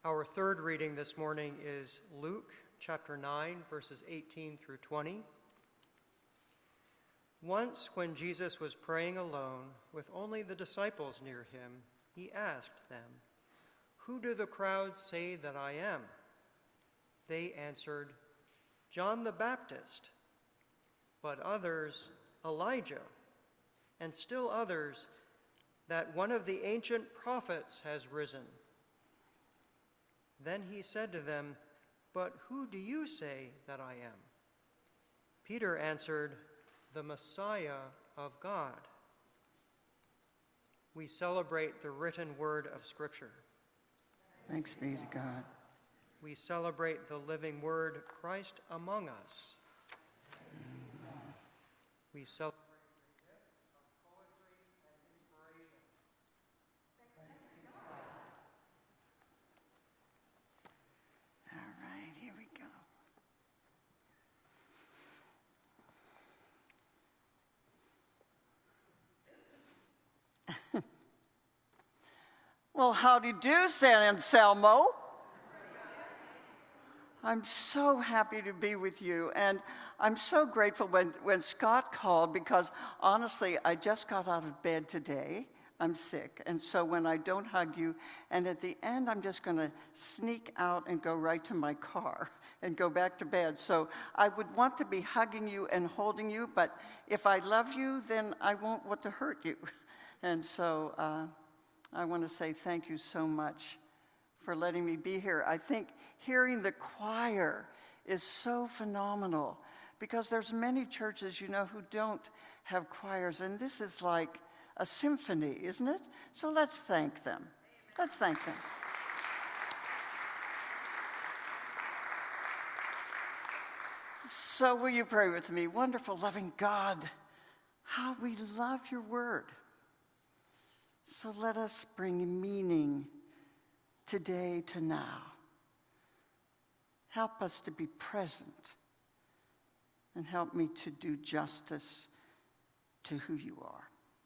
Our third reading this morning is Luke chapter 9, verses 18 through 20. Once, when Jesus was praying alone with only the disciples near him, he asked them, "Who do the crowds say that I am?" They answered, "John the Baptist, but others, Elijah, and still others, that one of the ancient prophets has risen." Then he said to them, "But who do you say that I am?" Peter answered, "The Messiah of God." We celebrate the written word of Scripture. Thanks be to God. We celebrate the living word, Christ among us. We celebrate the gift of poetry and inspiration. All right, here we go. Well, howdy do, San Anselmo. I'm so happy to be with you, and I'm so grateful when Scott called, because honestly, I just got out of bed today. I'm sick, and so when I don't hug you, and at the end, I'm just going to sneak out and go right to my car and go back to bed. So I would want to be hugging you and holding you, but if I love you, then I won't want to hurt you. And so I want to say thank you so much for letting me be here. I think hearing the choir is so phenomenal, because there's many churches, who don't have choirs, and this is like a symphony, isn't it? So let's thank them. Let's thank them. So will you pray with me? Wonderful, loving God, how we love your word. So let us bring meaning today to now. Help us to be present, and help me to do justice to who you are.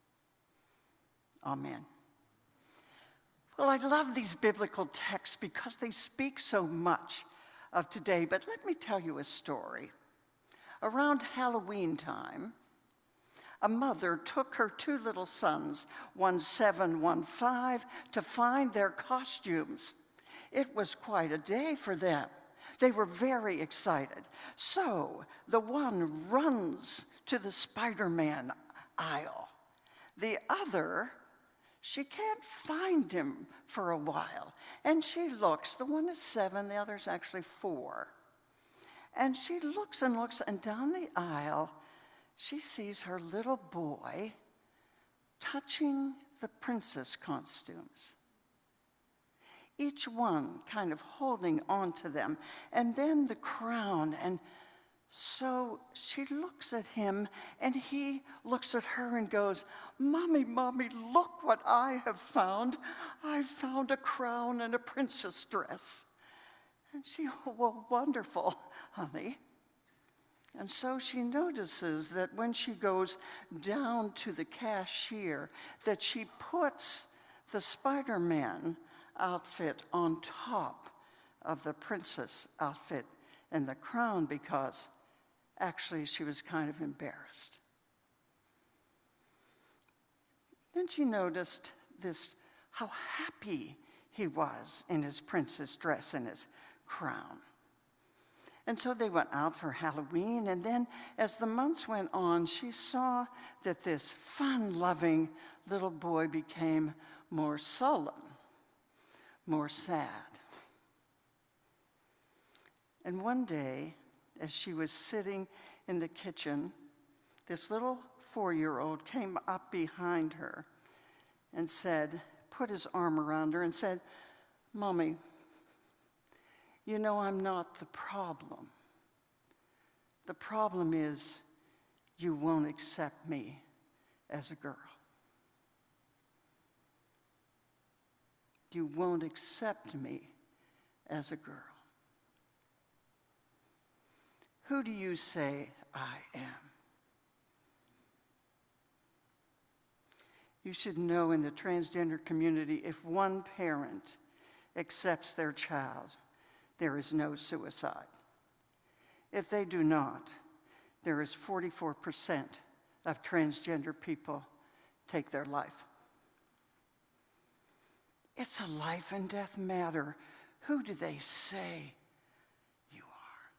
Amen. Well, I love these biblical texts because they speak so much of today, but let me tell you a story. Around Halloween time, a mother took her two little sons, one 7, one 5, to find their costumes. It was quite a day for them. They were very excited. So the one runs to the Spider-Man aisle. The other, she can't find him for a while. And she looks. The one is 7, the other's actually 4. And she looks, and down the aisle, she sees her little boy touching the princess costumes, each one kind of holding on to them, and then the crown. And so she looks at him, and he looks at her and goes, Mommy, look what I have found. I found a crown and a princess dress." And she, "Oh, well, wonderful, honey." And so she notices that when she goes down to the cashier, that she puts the Spider-Man outfit on top of the princess outfit and the crown, because actually she was kind of embarrassed. Then she noticed how happy he was in his princess dress and his crown. And so they went out for Halloween, and then as the months went on, she saw that this fun-loving little boy became more sullen, more sad. And one day, as she was sitting in the kitchen, this little 4-year-old came up behind her and put his arm around her and said, "Mommy, I'm not the problem. The problem is you won't accept me as a girl. You won't accept me as a girl. Who do you say I am?" You should know, in the transgender community, if one parent accepts their child, there is no suicide. If they do not, there is 44% of transgender people take their life. It's a life and death matter. Who do they say you are?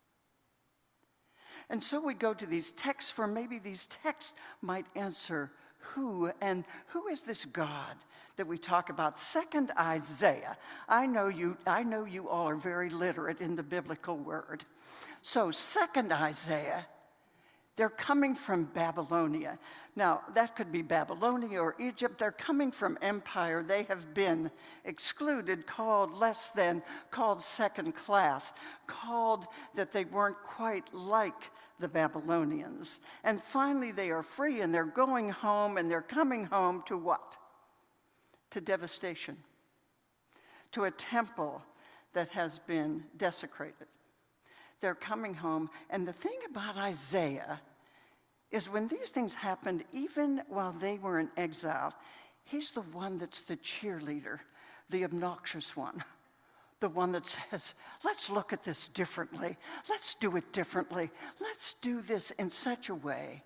And so we go to these texts, for maybe these texts might answer who, and who is this God that we talk about? Second Isaiah. I know you all are very literate in the biblical word. So second Isaiah, they're coming from Babylonia. Now, that could be Babylonia or Egypt. They're coming from empire. They have been excluded, called less than, called second class, called that they weren't quite like the Babylonians. And finally, they are free, and they're going home, and they're coming home to what? To devastation, to a temple that has been desecrated. They're coming home, and the thing about Isaiah is when these things happened, even while they were in exile, he's the one that's the cheerleader, the obnoxious one, the one that says, let's look at this differently. Let's do it differently. Let's do this in such a way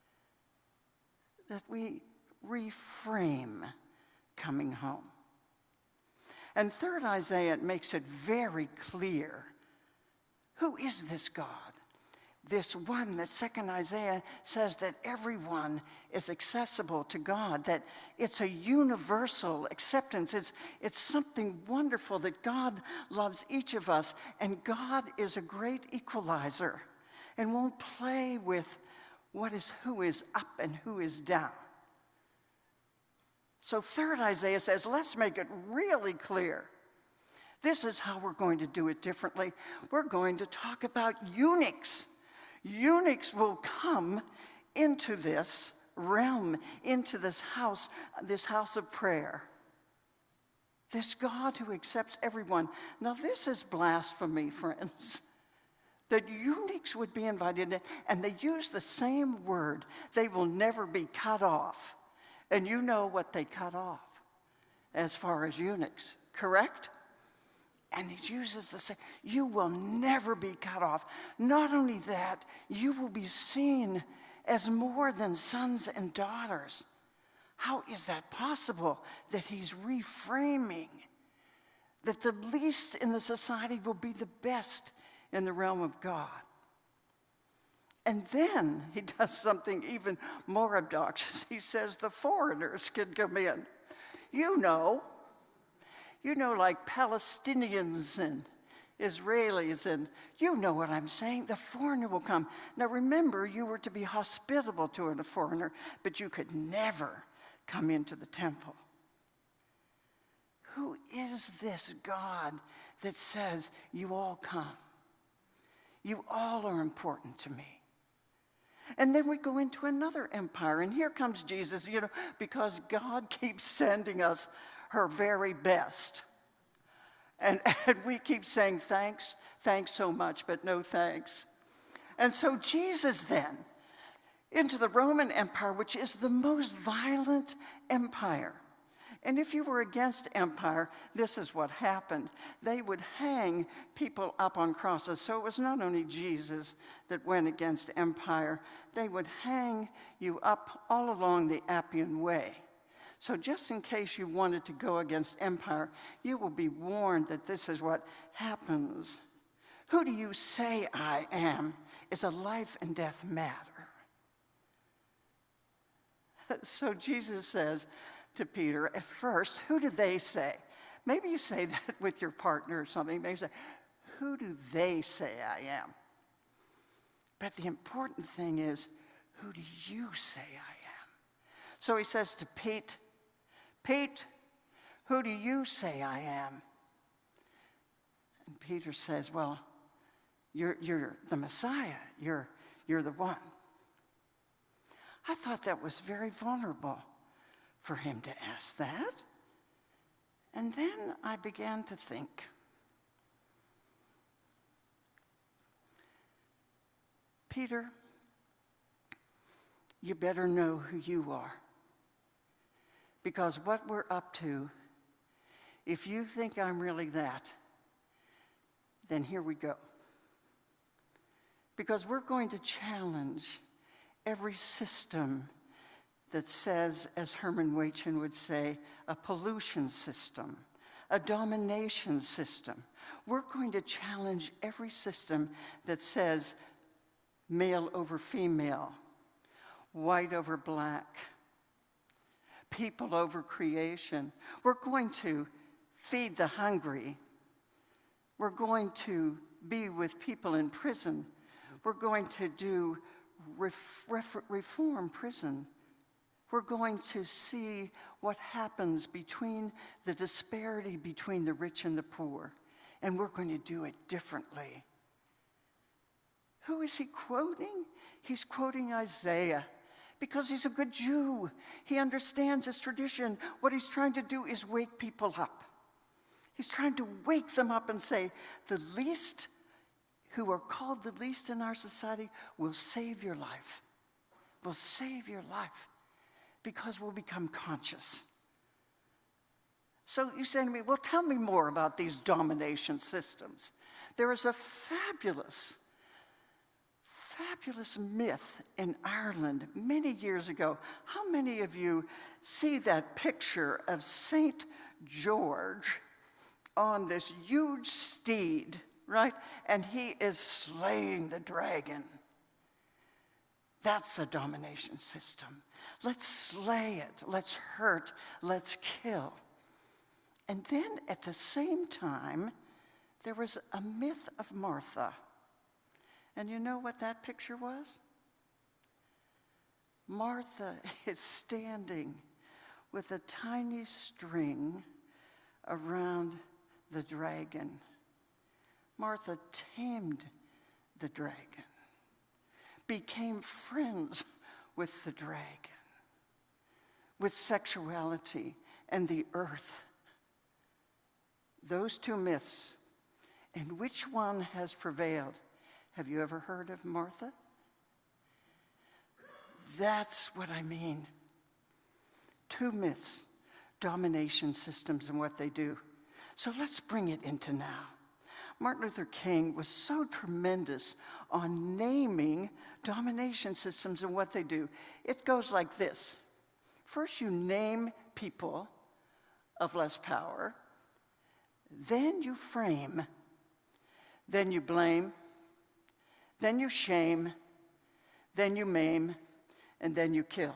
that we reframe coming home. And third Isaiah makes it very clear, who is this God? This one that second Isaiah says that everyone is accessible to God, that it's a universal acceptance. It's something wonderful that God loves each of us, and God is a great equalizer and won't play with who is up and who is down. So third Isaiah says, let's make it really clear. This is how we're going to do it differently. We're going to talk about eunuchs. Eunuchs will come into this realm, into this house of prayer. This God who accepts everyone. Now, this is blasphemy, friends, that eunuchs would be invited in, and they use the same word. They will never be cut off. And you know what they cut off as far as eunuchs, correct? And he uses the same, you will never be cut off. Not only that, you will be seen as more than sons and daughters. How is that possible? That he's reframing, that the least in the society will be the best in the realm of God. And then he does something even more obnoxious. He says the foreigners can come in. You know, like Palestinians and Israelis, and you know what I'm saying. The foreigner will come. Now remember, you were to be hospitable to a foreigner, but you could never come into the temple. Who is this God that says, you all come? You all are important to me. And then we go into another empire, and here comes Jesus, because God keeps sending us her very best. And we keep saying, thanks so much, but no thanks. And so Jesus then, into the Roman Empire, which is the most violent empire. And if you were against empire, this is what happened. They would hang people up on crosses. So it was not only Jesus that went against empire. They would hang you up all along the Appian Way. So just in case you wanted to go against empire, you will be warned that this is what happens. Who do you say I am is a life and death matter. So Jesus says to Peter, at first, who do they say? Maybe you say that with your partner or something. Maybe you say, who do they say I am? But the important thing is, who do you say I am? So he says to Pete, who do you say I am? And Peter says, well, you're the Messiah. You're the one. I thought that was very vulnerable for him to ask that. And then I began to think, Peter, you better know who you are. Because what we're up to If you think I'm really that, then here we go. Because we're going to challenge every system that says, as Herman Waitchen would say, a pollution system, a domination system. We're going to challenge every system that says male over female, white over black, people over creation. We're going to feed the hungry. We're going to be with people in prison. We're going to do reform prison. We're going to see what happens between the disparity between the rich and the poor, and we're going to do it differently. Who is he quoting? He's quoting Isaiah, because he's a good Jew. He understands his tradition. What he's trying to do is wake people up. He's trying to wake them up and say, the least who are called the least in our society will save your life. Will save your life. Because we'll become conscious. So you say to me, well, tell me more about these domination systems. There is a fabulous myth in Ireland many years ago. How many of you see that picture of St. George on this huge steed, right? And he is slaying the dragon. That's a domination system. Let's slay it. Let's hurt. Let's kill. And then at the same time, there was a myth of Martha. And you know what that picture was? Martha is standing with a tiny string around the dragon. Martha tamed the dragon, became friends with the dragon, with sexuality and the earth. Those two myths. And which one has prevailed? Have you ever heard of Martha? That's what I mean. Two myths, domination systems and what they do. So let's bring it into now. Martin Luther King was so tremendous on naming domination systems and what they do. It goes like this. First, you name people of less power. Then you frame. Then you blame. Then you shame. Then you maim. And then you kill.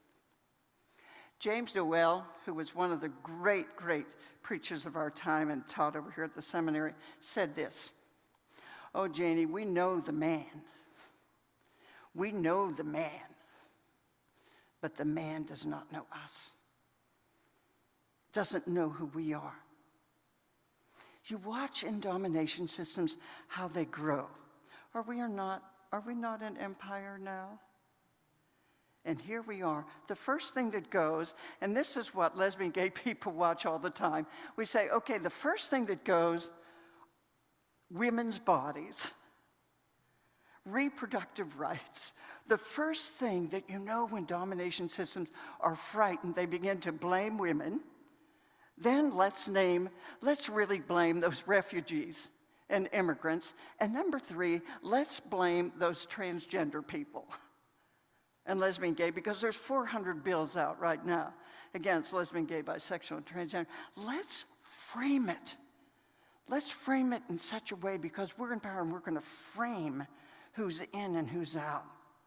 James Noel, who was one of the great preachers of our time and taught over here at the seminary, said this. Oh, Janie, we know the man. We know the man. But the man does not know us. Doesn't know who we are. You watch in domination systems how they grow. Are we not an empire now? And here we are. The first thing that goes, and this is what lesbian gay people watch all the time. We say, okay, the first thing that goes, women's bodies, reproductive rights. The first thing that you know when domination systems are frightened, they begin to blame women. Then let's really blame those refugees and immigrants. And number 3, let's blame those transgender people. And lesbian gay, because there's 400 bills out right now against lesbian, gay, bisexual, and transgender. Let's frame it. Let's frame it in such a way, because we're in power and we're going to frame who's in and who's out.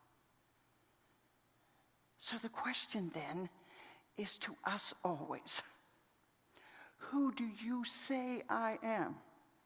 So the question then is to us always, who do you say I am?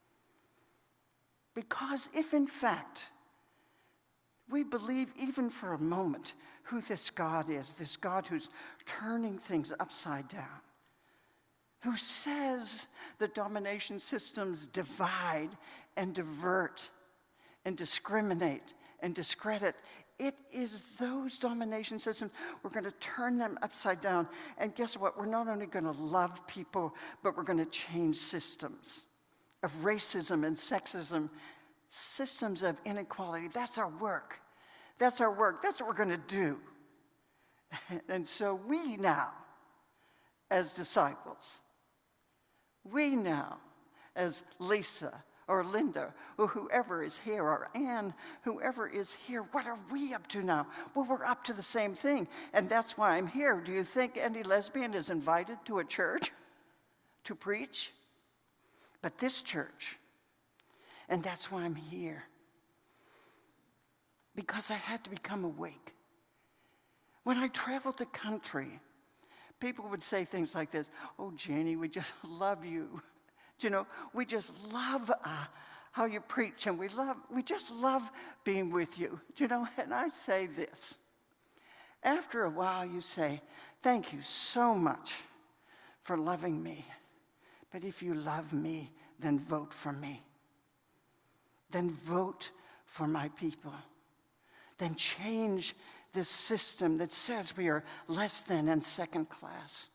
Because if in fact we believe even for a moment who this God is, this God who's turning things upside down, who says that domination systems divide and divert and discriminate and discredit. It is those domination systems, we're going to turn them upside down. And guess what? We're not only going to love people, but we're going to change systems of racism and sexism, systems of inequality. That's our work. That's our work. That's what we're going to do. And so we now, as disciples, We now, as Lisa or Linda or whoever is here, or Anne, whoever is here, what are we up to now? Well, we're up to the same thing, and that's why I'm here. Do you think any lesbian is invited to a church to preach? But this church, and that's why I'm here, because I had to become awake. When I traveled the country, people would say things like this: "Oh, Janie, we just love you. You know, we just love how you preach, and we just love being with you." You know, and I'd say this. After a while, you say, "Thank you so much for loving me. But if you love me, then vote for me. Then vote for my people. Then change this system that says we are less than and second class."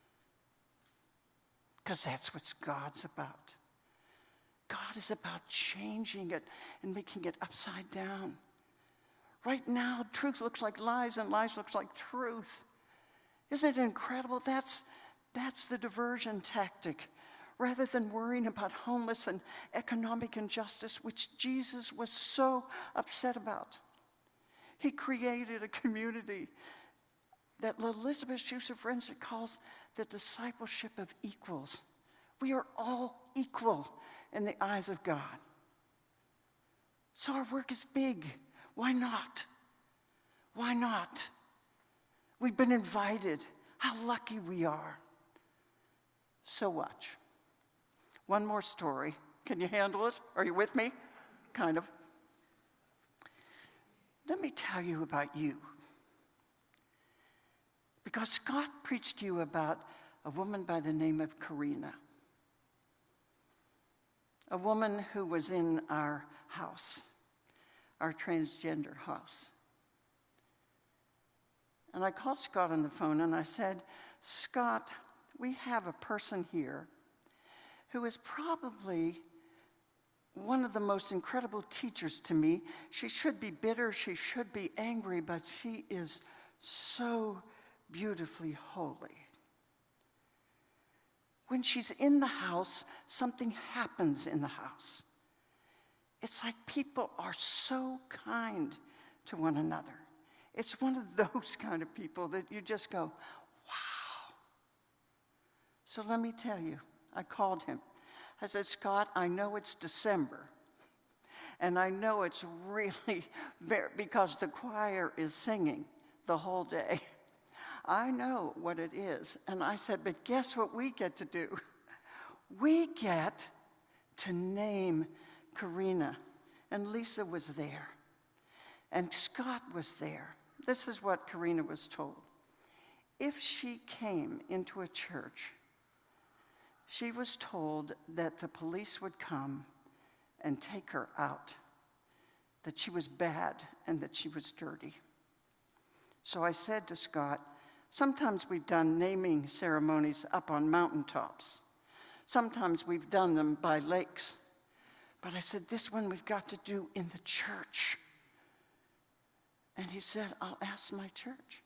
Because that's what God's about. God is about changing it and making it upside down. Right now, truth looks like lies and lies looks like truth. Isn't it incredible? That's the diversion tactic. Rather than worrying about homeless and economic injustice, which Jesus was so upset about, he created a community that Elizabeth Schuster French calls the discipleship of equals. We are all equal in the eyes of God. So our work is big. Why not? Why not? We've been invited. How lucky we are. So watch. One more story. Can you handle it? Are you with me? Kind of. Let me tell you about you. Because Scott preached to you about a woman by the name of Karina. A woman who was in our house, our transgender house. And I called Scott on the phone and I said, "Scott, we have a person here who is probably one of the most incredible teachers to me. She should be bitter, she should be angry, but she is so beautifully holy. When she's in the house, something happens in the house. It's like people are so kind to one another. It's one of those kind of people that you just go, wow." So let me tell you, I called him. I said, "Scott, I know it's December, and I know it's really because the choir is singing the whole day. I know what it is." And I said, "But guess what we get to do? We get to name Karina." And Lisa was there, and Scott was there. This is what Karina was told. If she came into a church, she was told that the police would come and take her out, that she was bad and that she was dirty. So I said to Scott, sometimes we've done naming ceremonies up on mountaintops. Sometimes we've done them by lakes. But I said, this one we've got to do in the church. And he said, "I'll ask my church."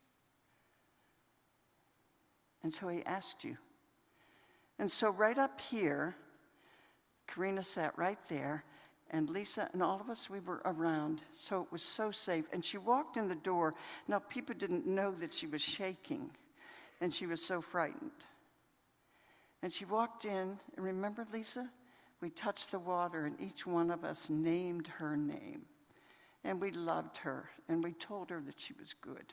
And so he asked you. And so right up here, Karina sat right there, and Lisa and all of us, we were around, so it was so safe. And she walked in the door. Now, people didn't know that she was shaking, and she was so frightened. And she walked in, and remember, Lisa? We touched the water, and each one of us named her name. And we loved her, and we told her that she was good.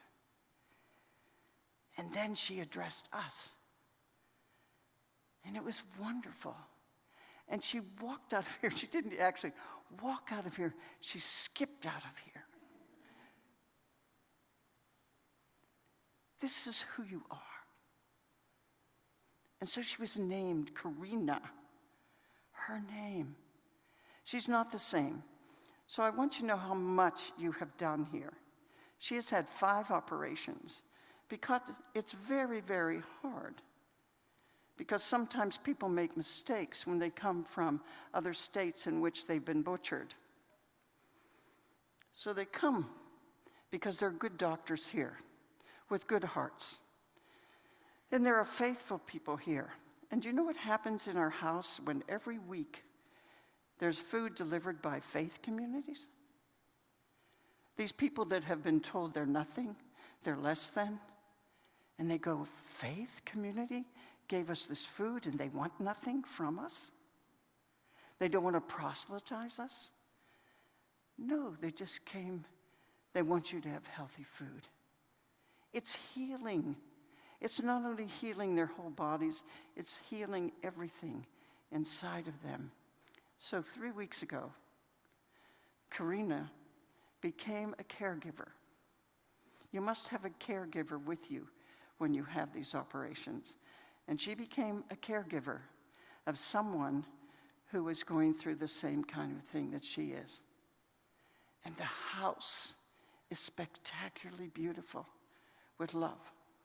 And then she addressed us. And it was wonderful. And she walked out of here. She didn't actually walk out of here. She skipped out of here. This is who you are. And so she was named Karina. Her name. She's not the same. So I want you to know how much you have done here. She has had 5 operations because it's very, very hard. Because sometimes people make mistakes when they come from other states in which they've been butchered. So they come because they're good doctors here with good hearts. And there are faithful people here. And do you know what happens in our house when every week there's food delivered by faith communities? These people that have been told they're nothing, they're less than, and they go, faith community gave us this food and they want nothing from us? They don't want to proselytize us? No, they just came. They want you to have healthy food. It's healing. It's not only healing their whole bodies, it's healing everything inside of them. So 3 weeks ago, Karina became a caregiver. You must have a caregiver with you when you have these operations. And she became a caregiver of someone who is going through the same kind of thing that she is. And the house is spectacularly beautiful with love.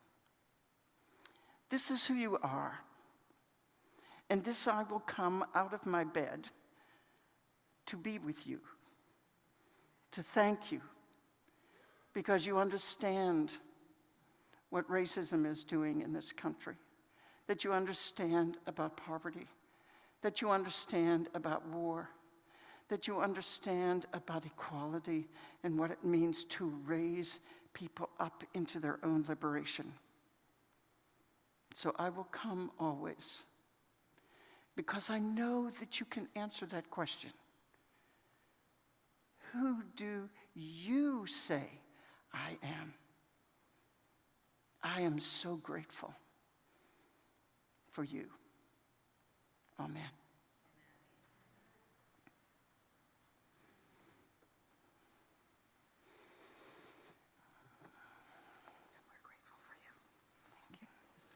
This is who you are. And this I will come out of my bed to be with you, to thank you, because you understand what racism is doing in this country, that you understand about poverty, that you understand about war, that you understand about equality and what it means to raise people up into their own liberation. So I will come always, because I know that you can answer that question. Who do you say I am? I am so grateful for you. Amen.